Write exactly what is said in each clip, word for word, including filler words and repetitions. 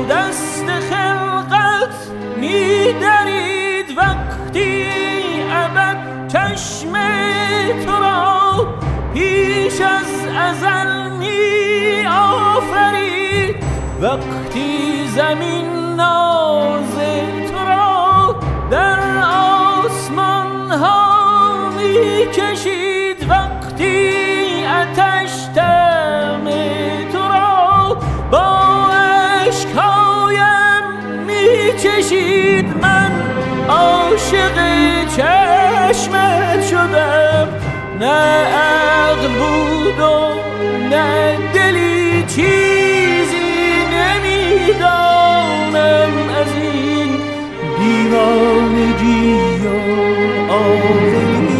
دست خلقت می‌درید وقتی ابد چشم تو را پیش از ازل می آفرید، وقتی زمین ناز تو را در آسمان ها می کشید، وقتی آتش دم تو را با اشکهایم می چشید. من عاشق چشمت شدم، نه عقل بود و نه دلی، چیزی نمیدانم از این دیوانگی و آوری.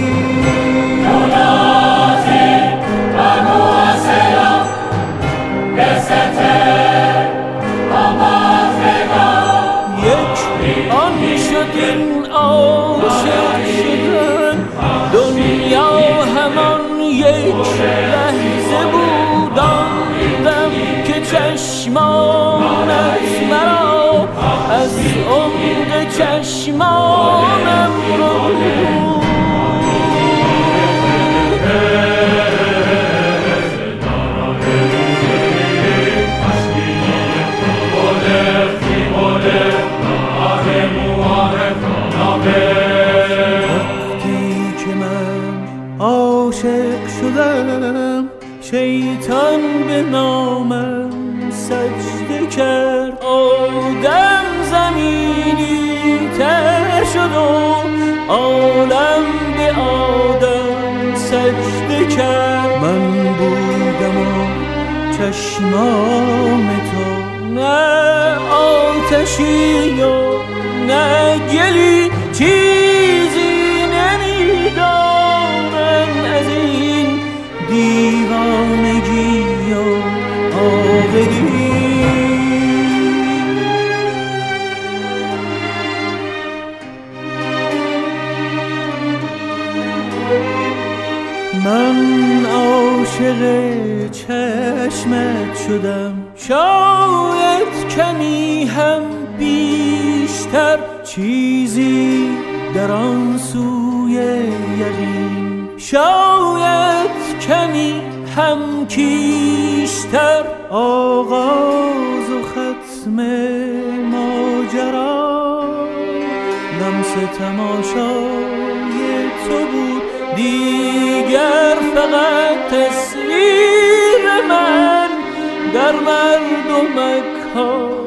یک آن شد این عاشق شدن، دنیا همان یک لحظه بود، آن دم که چشمانت مرا از عمق چشمانم رو عاشق شدم، شیطان به نامم سجده کرد، آدم زمینی تر شد و عالم به آدم سجده کرد. من بودم و چشمان تو، نه آتشی و نه گلی، چیزی نمیدانم از این دیوانگی و آوری. من عاشق چشمت شدم، شاید کمی هم بیشتر، چیزی در آن سوی یقین، شاید کمی هم کیشتر، آغاز و ختم ماجرا لمس تماشای تو بود، دیگر فقط تصویر من در مردم مکان